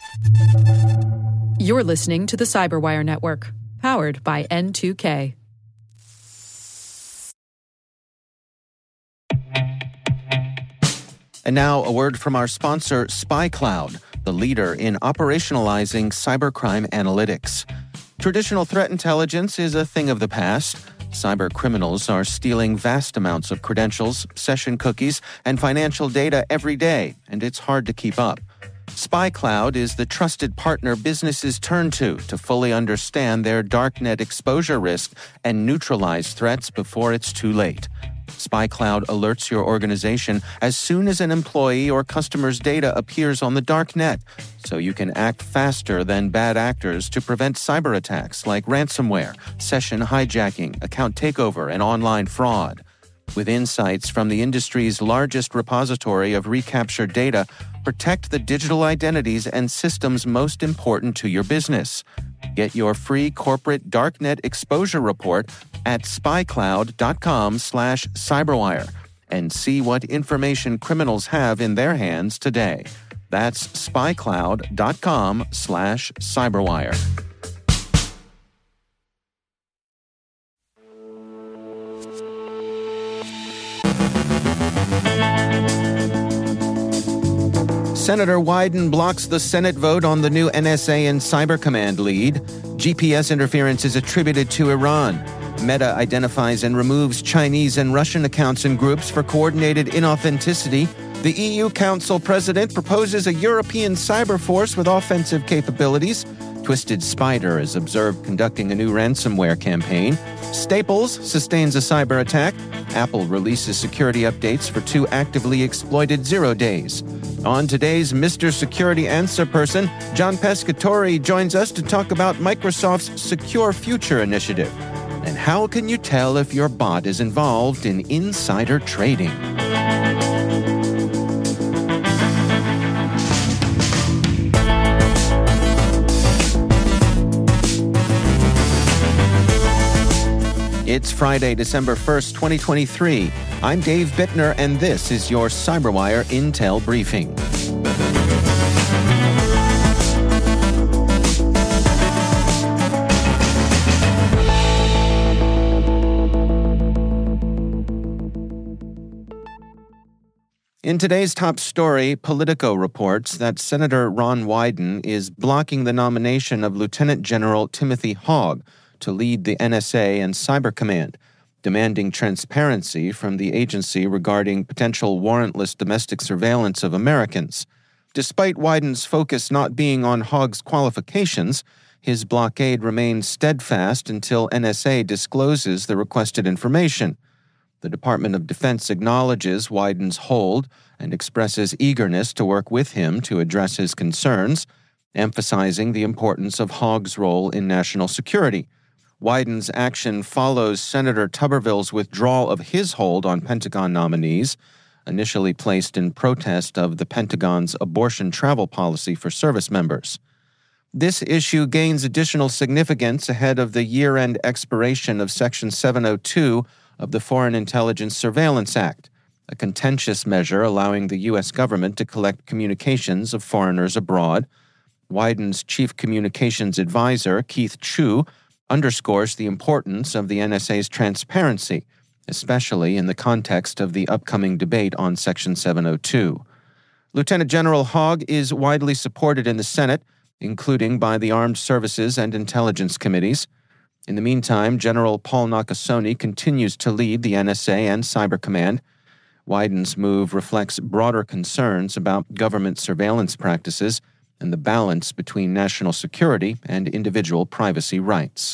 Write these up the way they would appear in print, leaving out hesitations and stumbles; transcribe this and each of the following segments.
You're listening to the Cyberwire Network, powered by N2K. And now, a word from our sponsor, SpyCloud, the leader in operationalizing cybercrime analytics. Traditional threat intelligence is a thing of the past. Cyber criminals are stealing vast amounts of credentials, session cookies, and financial data every day, and it's hard to keep up. SpyCloud is the trusted partner businesses turn to fully understand their darknet exposure risk and neutralize threats before it's too late. SpyCloud alerts your organization as soon as an employee or customer's data appears on the darknet, so you can act faster than bad actors to prevent cyber attacks like ransomware, session hijacking, account takeover, and online fraud. With insights from the industry's largest repository of recaptured data, protect the digital identities and systems most important to your business. Get your free corporate darknet exposure report at spycloud.com/cyberwire and see what information criminals have in their hands today. That's spycloud.com/cyberwire. Senator Wyden blocks the Senate vote on the new NSA and Cyber Command lead. GPS interference is attributed to Iran. Meta identifies and removes Chinese and Russian accounts and groups for coordinated inauthenticity. The EU Council President proposes a European cyber force with offensive capabilities. Twisted Spider is observed conducting a new ransomware campaign. Staples sustains a cyber attack. Apple releases security updates for 2 actively exploited 0 days. On today's Mr. Security Answer Person, John Pescatori joins us to talk about Microsoft's Secure Future initiative. And how can you tell if your bot is involved in insider trading? It's Friday, December 1st, 2023. I'm Dave Bittner, and this is your CyberWire Intel Briefing. In today's top story, Politico reports that Senator Ron Wyden is blocking the nomination of Lieutenant General Timothy Hogg to lead the NSA and Cyber Command, demanding transparency from the agency regarding potential warrantless domestic surveillance of Americans. Despite Wyden's focus not being on Hogg's qualifications, his blockade remains steadfast until NSA discloses the requested information. The Department of Defense acknowledges Wyden's hold and expresses eagerness to work with him to address his concerns, emphasizing the importance of Hogg's role in national security. Wyden's action follows Senator Tuberville's withdrawal of his hold on Pentagon nominees, initially placed in protest of the Pentagon's abortion travel policy for service members. This issue gains additional significance ahead of the year-end expiration of Section 702 of the Foreign Intelligence Surveillance Act, a contentious measure allowing the U.S. government to collect communications of foreigners abroad. Wyden's chief communications advisor, Keith Chu, underscores the importance of the NSA's transparency, especially in the context of the upcoming debate on Section 702. Lieutenant General Hogg is widely supported in the Senate, including by the Armed Services and Intelligence Committees. In the meantime, General Paul Nakasone continues to lead the NSA and Cyber Command. Wyden's move reflects broader concerns about government surveillance practices and the balance between national security and individual privacy rights.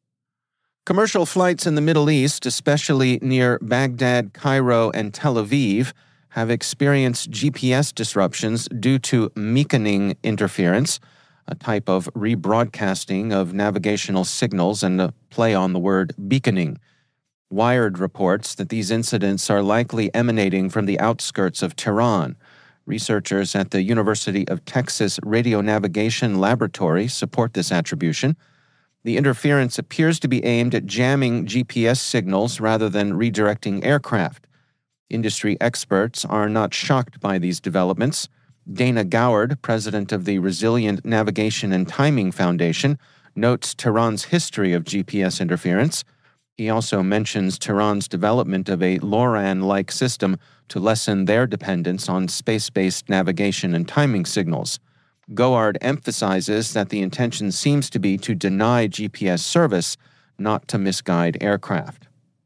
Commercial flights in the Middle East, especially near Baghdad, Cairo, and Tel Aviv, have experienced GPS disruptions due to meaconing interference, a type of rebroadcasting of navigational signals and a play on the word beaconing. Wired reports that these incidents are likely emanating from the outskirts of Tehran. Researchers at the University of Texas Radio Navigation Laboratory support this attribution. The interference appears to be aimed at jamming GPS signals rather than redirecting aircraft. Industry experts are not shocked by these developments. Dana Goward, president of the Resilient Navigation and Timing Foundation, notes Tehran's history of GPS interference. He also mentions Tehran's development of a LORAN-like system to lessen their dependence on space-based navigation and timing signals. Goward emphasizes that the intention seems to be to deny GPS service, not to misguide aircraft.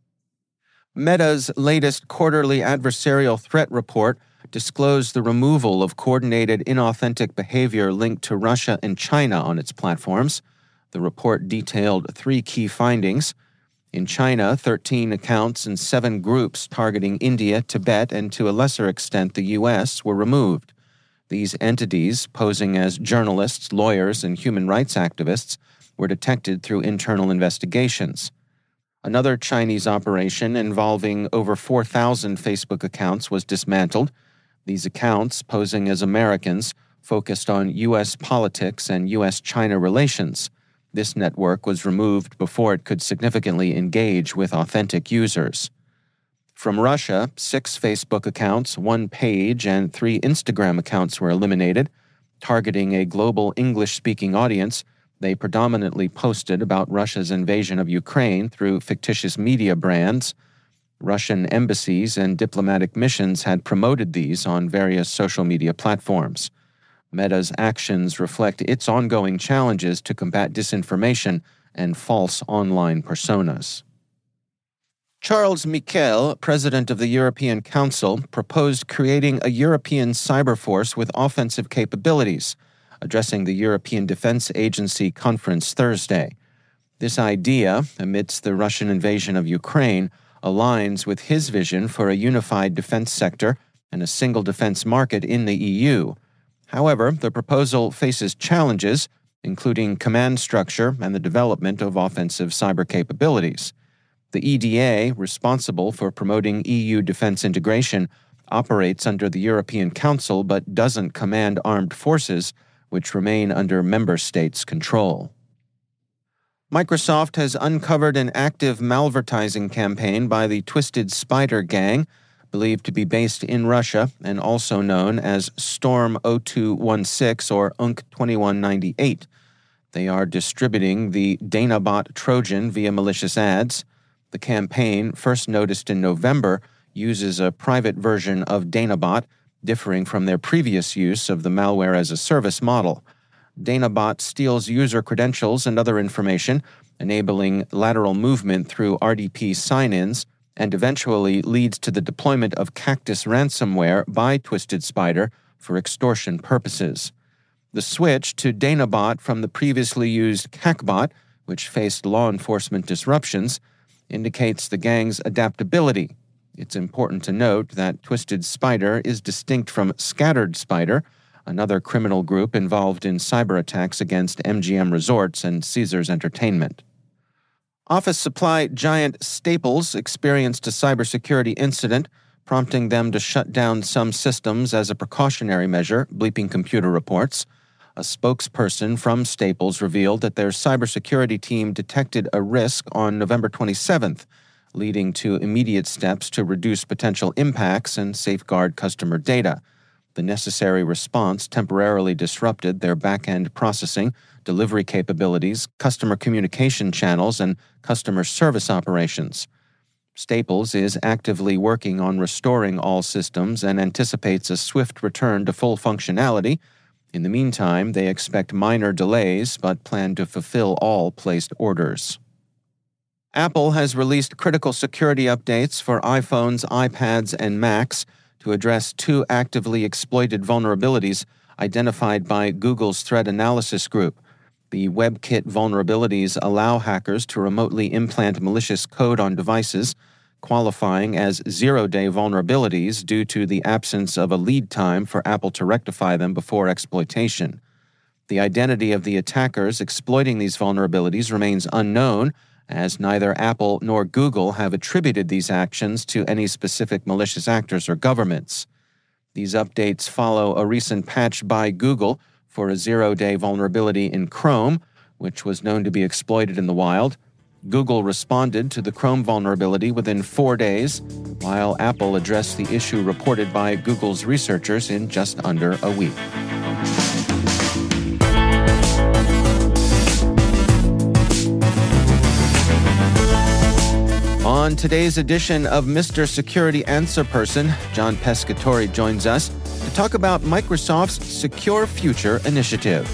Meta's latest quarterly adversarial threat report disclosed the removal of coordinated inauthentic behavior linked to Russia and China on its platforms. The report detailed 3 key findings. In China, 13 accounts and 7 groups targeting India, Tibet, and to a lesser extent the U.S. were removed. These entities, posing as journalists, lawyers, and human rights activists, were detected through internal investigations. Another Chinese operation involving over 4,000 Facebook accounts was dismantled. These accounts, posing as Americans, focused on U.S. politics and U.S.-China relations. This network was removed before it could significantly engage with authentic users. From Russia, 6 Facebook accounts, 1 page, and 3 Instagram accounts were eliminated. Targeting a global English-speaking audience, they predominantly posted about Russia's invasion of Ukraine through fictitious media brands. Russian embassies and diplomatic missions had promoted these on various social media platforms. Meta's actions reflect its ongoing challenges to combat disinformation and false online personas. Charles Michel, president of the European Council, proposed creating a European cyber force with offensive capabilities, addressing the European Defense Agency conference Thursday. This idea, amidst the Russian invasion of Ukraine, aligns with his vision for a unified defense sector and a single defense market in the EU. However, the proposal faces challenges, including command structure and the development of offensive cyber capabilities. The EDA, responsible for promoting EU defense integration, operates under the European Council but doesn't command armed forces, which remain under member states' control. Microsoft has uncovered an active malvertising campaign by the Twisted Spider gang, believed to be based in Russia and also known as Storm 0216 or UNC 2198. They are distributing the Danabot Trojan via malicious ads. The campaign, first noticed in November, uses a private version of Danabot, differing from their previous use of the malware-as-a-service model. Danabot steals user credentials and other information, enabling lateral movement through RDP sign-ins, and eventually leads to the deployment of Cactus ransomware by Twisted Spider for extortion purposes. The switch to Danabot from the previously used CACbot, which faced law enforcement disruptions, indicates the gang's adaptability. It's important to note that Twisted Spider is distinct from Scattered Spider, another criminal group involved in cyber attacks against MGM Resorts and Caesars Entertainment. Office supply giant Staples experienced a cybersecurity incident, prompting them to shut down some systems as a precautionary measure, Bleeping Computer reports. A spokesperson from Staples revealed that their cybersecurity team detected a risk on November 27th, leading to immediate steps to reduce potential impacts and safeguard customer data. The necessary response temporarily disrupted their back-end processing, delivery capabilities, customer communication channels, and customer service operations. Staples is actively working on restoring all systems and anticipates a swift return to full functionality. In the meantime, they expect minor delays but plan to fulfill all placed orders. Apple has released critical security updates for iPhones, iPads, and Macs to address 2 actively exploited vulnerabilities identified by Google's Threat Analysis Group. The WebKit vulnerabilities allow hackers to remotely implant malicious code on devices, qualifying as zero-day vulnerabilities due to the absence of a lead time for Apple to rectify them before exploitation. The identity of the attackers exploiting these vulnerabilities remains unknown, as neither Apple nor Google have attributed these actions to any specific malicious actors or governments. These updates follow a recent patch by Google for a zero-day vulnerability in Chrome, which was known to be exploited in the wild. Google responded to the Chrome vulnerability within 4 days, while Apple addressed the issue reported by Google's researchers in just under a week. On today's edition of Mr. Security Answer Person, John Pescatore joins us to talk about Microsoft's Secure Future initiative.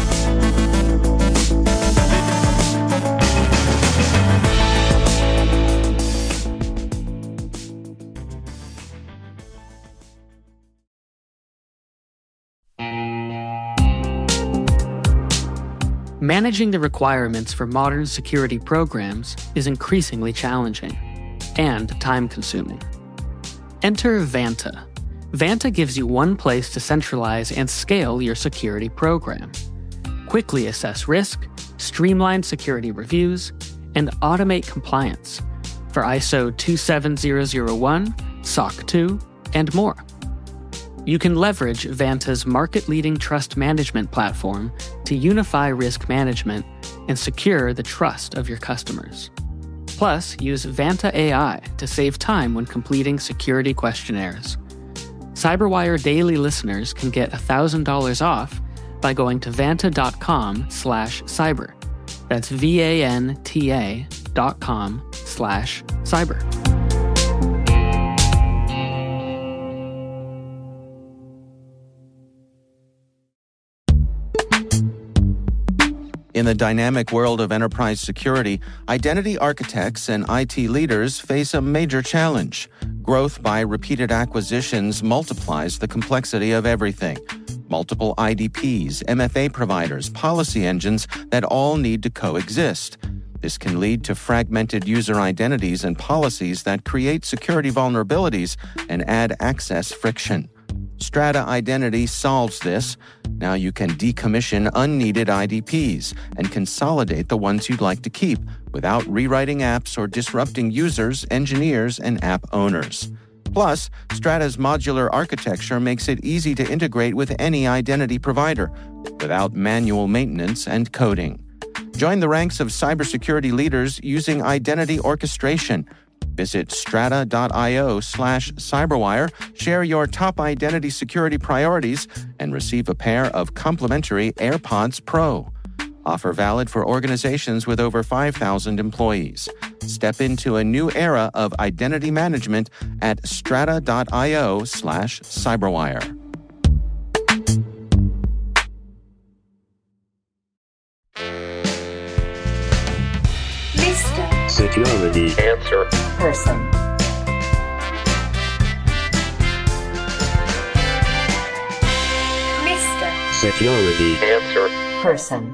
Managing the requirements for modern security programs is increasingly challenging and time-consuming. Enter Vanta. Vanta gives you one place to centralize and scale your security program. Quickly assess risk, streamline security reviews, and automate compliance for ISO 27001, SOC 2, and more. You can leverage Vanta's market-leading trust management platform to unify risk management and secure the trust of your customers. Plus, use Vanta AI to save time when completing security questionnaires. CyberWire Daily listeners can get $1,000 off by going to vanta.com/cyber. That's VANTA.com/cyber. In the dynamic world of enterprise security, identity architects and IT leaders face a major challenge. Growth by repeated acquisitions multiplies the complexity of everything. Multiple IDPs, MFA providers, policy engines that all need to coexist. This can lead to fragmented user identities and policies that create security vulnerabilities and add access friction. Strata Identity solves this. Now you can decommission unneeded IDPs and consolidate the ones you'd like to keep without rewriting apps or disrupting users, engineers, and app owners. Plus, Strata's modular architecture makes it easy to integrate with any identity provider without manual maintenance and coding. Join the ranks of cybersecurity leaders using identity orchestration. Visit strata.io/cyberwire, share your top identity security priorities, and receive a pair of complimentary AirPods Pro. Offer valid for organizations with over 5,000 employees. Step into a new era of identity management at strata.io/cyberwire. Mr. Security Answer Person. Mr. Security Answer Person.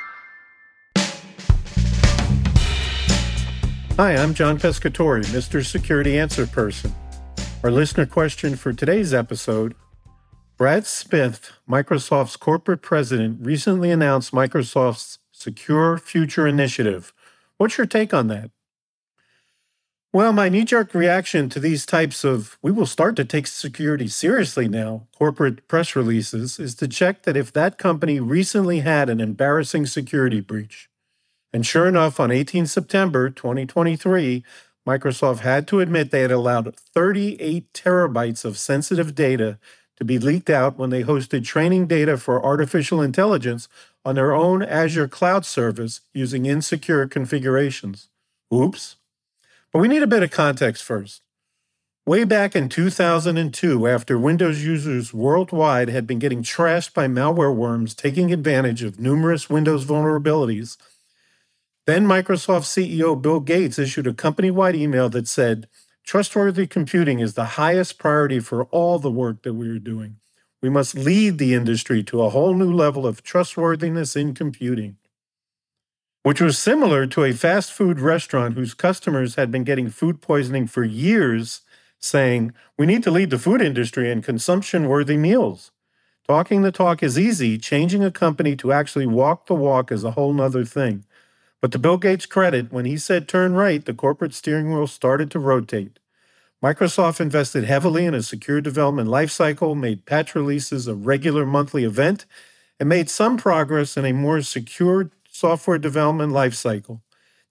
Hi, I'm John Pescatore, Mr. Security Answer Person. Our listener question for today's episode: Brad Smith, Microsoft's corporate president, recently announced Microsoft's Secure Future initiative. What's your take on that? Well, my knee-jerk reaction to these types of "we will start to take security seriously now" corporate press releases is to check that if that company recently had an embarrassing security breach. And sure enough, on 18 September 2023, Microsoft had to admit they had allowed 38 terabytes of sensitive data to be leaked out when they hosted training data for artificial intelligence on their own Azure cloud service using insecure configurations. Oops. But we need a bit of context first. Way back in 2002, after Windows users worldwide had been getting trashed by malware worms taking advantage of numerous Windows vulnerabilities, then Microsoft CEO Bill Gates issued a company-wide email that said, "Trustworthy computing is the highest priority for all the work that we are doing. We must lead the industry to a whole new level of trustworthiness in computing," which was similar to a fast food restaurant whose customers had been getting food poisoning for years, saying, "We need to lead the food industry in consumption-worthy meals." Talking the talk is easy. Changing a company to actually walk the walk is a whole nother thing. But to Bill Gates' credit, when he said turn right, the corporate steering wheel started to rotate. Microsoft invested heavily in a secure development lifecycle, made patch releases a regular monthly event, and made some progress in a more secure software development lifecycle.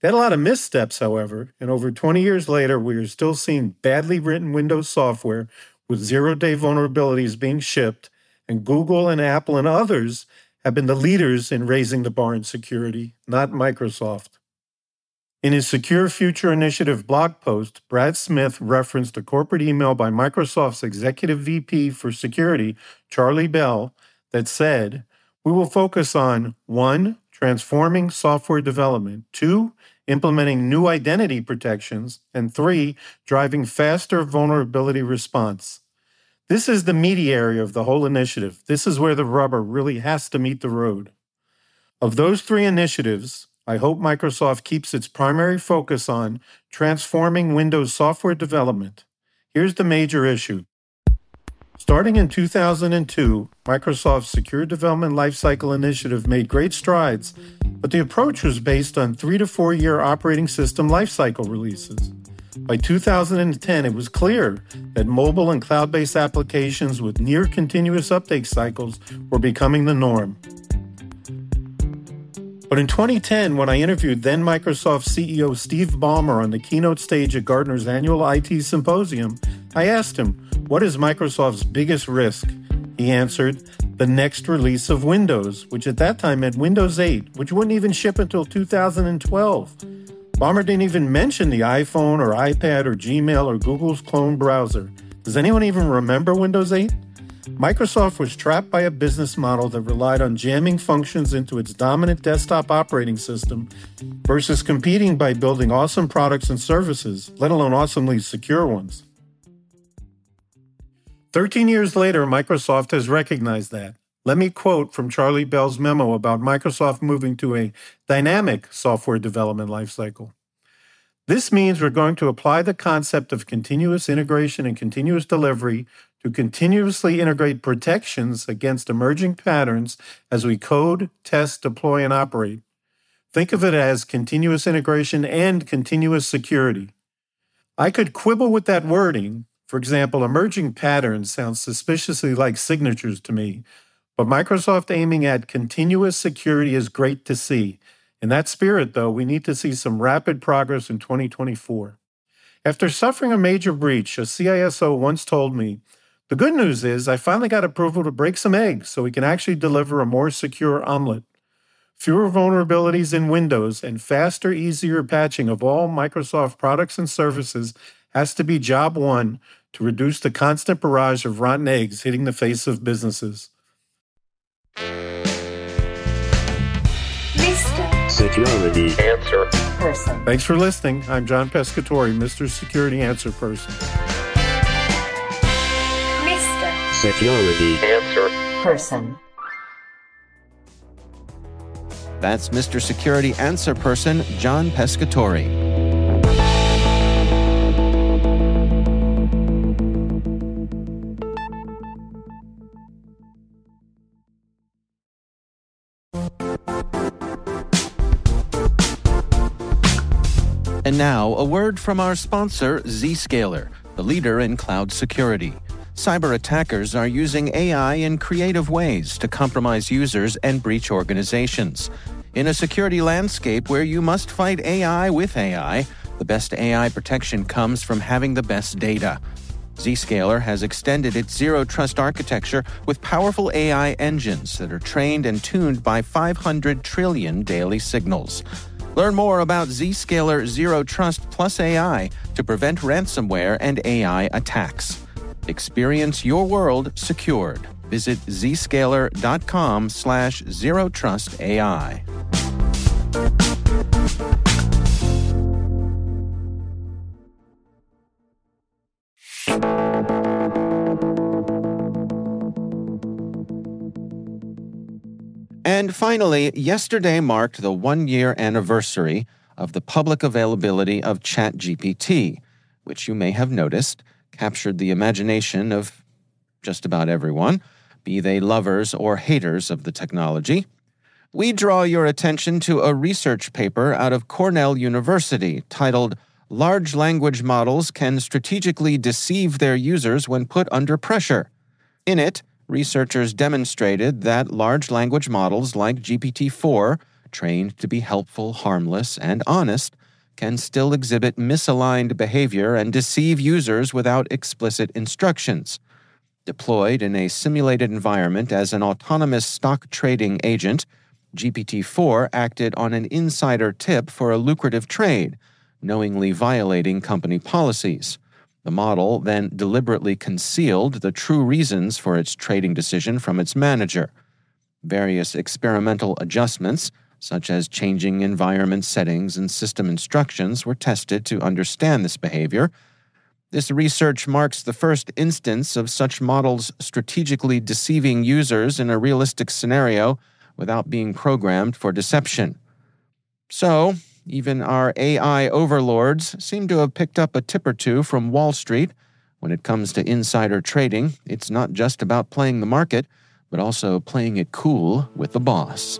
They had a lot of missteps, however, and over 20 years later, we are still seeing badly written Windows software with zero-day vulnerabilities being shipped, and Google and Apple and others have been the leaders in raising the bar in security, not Microsoft. In his Secure Future Initiative blog post, Brad Smith referenced a corporate email by Microsoft's Executive VP for Security, Charlie Bell, that said, "We will focus on 1. Transforming software development, 2. Implementing new identity protections, and 3. Driving faster vulnerability response." This is the meaty area of the whole initiative. This is where the rubber really has to meet the road. Of those 3 initiatives, I hope Microsoft keeps its primary focus on transforming Windows software development. Here's the major issue. Starting in 2002, Microsoft's Secure Development Lifecycle Initiative made great strides, but the approach was based on 3 to 4 year operating system lifecycle releases. By 2010, it was clear that mobile and cloud-based applications with near-continuous update cycles were becoming the norm. But in 2010, when I interviewed then Microsoft CEO Steve Ballmer on the keynote stage at Gartner's annual IT Symposium, I asked him, what is Microsoft's biggest risk? He answered, the next release of Windows, which at that time meant Windows 8, which wouldn't even ship until 2012. Ballmer didn't even mention the iPhone or iPad or Gmail or Google's clone browser. Does anyone even remember Windows 8? Microsoft was trapped by a business model that relied on jamming functions into its dominant desktop operating system versus competing by building awesome products and services, let alone awesomely secure ones. 13 years later, Microsoft has recognized that. Let me quote from Charlie Bell's memo about Microsoft moving to a dynamic software development lifecycle. This means we're going to apply the concept of continuous integration and continuous delivery to continuously integrate protections against emerging patterns as we code, test, deploy, and operate. Think of it as continuous integration and continuous security. I could quibble with that wording. For example, emerging patterns sound suspiciously like signatures to me, but Microsoft aiming at continuous security is great to see. In that spirit, though, we need to see some rapid progress in 2024. After suffering a major breach, a CISO once told me, the good news is I finally got approval to break some eggs so we can actually deliver a more secure omelet. Fewer vulnerabilities in Windows and faster, easier patching of all Microsoft products and services has to be job one to reduce the constant barrage of rotten eggs hitting the face of businesses. Mr. Security Answer Person. Thanks for listening. I'm John Pescatori, Mr. Security Answer Person. Mr. Security Answer Person. That's Mr. Security Answer Person, John Pescatori. And now, a word from our sponsor, Zscaler, the leader in cloud security. Cyber attackers are using AI in creative ways to compromise users and breach organizations. In a security landscape where you must fight AI with AI, the best AI protection comes from having the best data. Zscaler has extended its zero-trust architecture with powerful AI engines that are trained and tuned by 500 trillion daily signals. Learn more about Zscaler Zero Trust Plus AI to prevent ransomware and AI attacks. Experience your world secured. Visit zscaler.com/zerotrustai. And finally, yesterday marked the one-year anniversary of the public availability of ChatGPT, which you may have noticed captured the imagination of just about everyone, be they lovers or haters of the technology. We draw your attention to a research paper out of Cornell University titled Large Language Models Can Strategically Deceive Their Users When Put Under Pressure. In it, researchers demonstrated that large language models like GPT-4 trained to be helpful, harmless, and honest, can still exhibit misaligned behavior and deceive users without explicit instructions. Deployed in a simulated environment as an autonomous stock trading agent, GPT-4 acted on an insider tip for a lucrative trade, knowingly violating company policies. The model then deliberately concealed the true reasons for its trading decision from its manager. Various experimental adjustments, such as changing environment settings and system instructions, were tested to understand this behavior. This research marks the first instance of such models strategically deceiving users in a realistic scenario without being programmed for deception. So, even our AI overlords seem to have picked up a tip or two from Wall Street. When it comes to insider trading, it's not just about playing the market, but also playing it cool with the boss.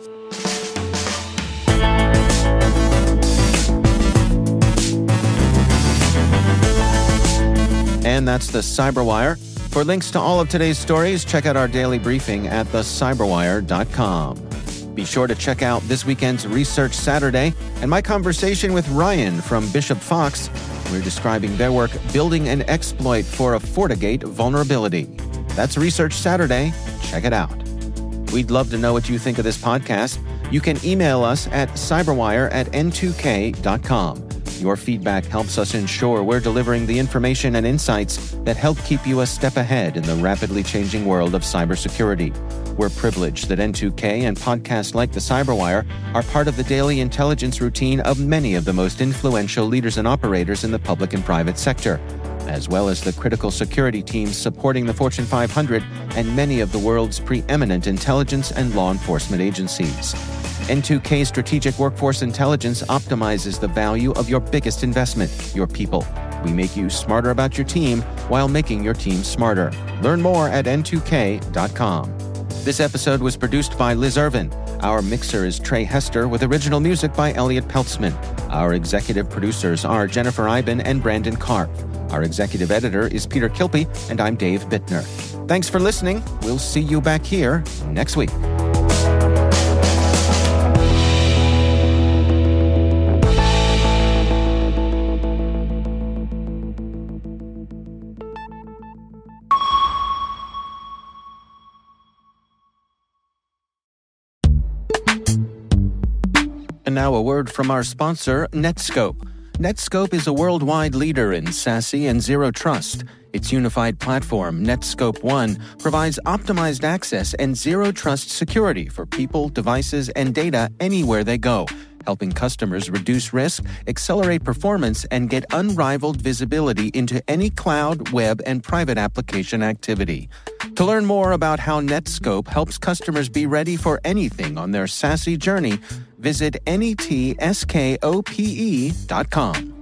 And that's the Cyberwire. For links to all of today's stories, check out our daily briefing at thecyberwire.com. Be sure to check out this weekend's Research Saturday and my conversation with Ryan from Bishop Fox. We're describing their work building an exploit for a FortiGate vulnerability. That's Research Saturday. Check it out. We'd love to know what you think of this podcast. You can email us at cyberwire@n2k.com. Your feedback helps us ensure we're delivering the information and insights that help keep you a step ahead in the rapidly changing world of cybersecurity. We're privileged that N2K and podcasts like The Cyberwire are part of the daily intelligence routine of many of the most influential leaders and operators in the public and private sector, as well as the critical security teams supporting the Fortune 500 and many of the world's preeminent intelligence and law enforcement agencies. N2K Strategic Workforce Intelligence optimizes the value of your biggest investment, your people. We make you smarter about your team while making your team smarter. Learn more at n2k.com. This episode was produced by Liz Irvin. Our mixer is Trey Hester with original music by Elliot Peltzman. Our executive producers are Jennifer Iben and Brandon Karpf. Our executive editor is Peter Kilpie, and I'm Dave Bittner. Thanks for listening. We'll see you back here next week. And now a word from our sponsor, Netskope. Netskope is a worldwide leader in SASE and Zero Trust. Its unified platform, Netskope One, provides optimized access and Zero Trust security for people, devices, and data anywhere they go, helping customers reduce risk, accelerate performance, and get unrivaled visibility into any cloud, web, and private application activity. To learn more about how Netskope helps customers be ready for anything on their SASE journey, visit netskope.com.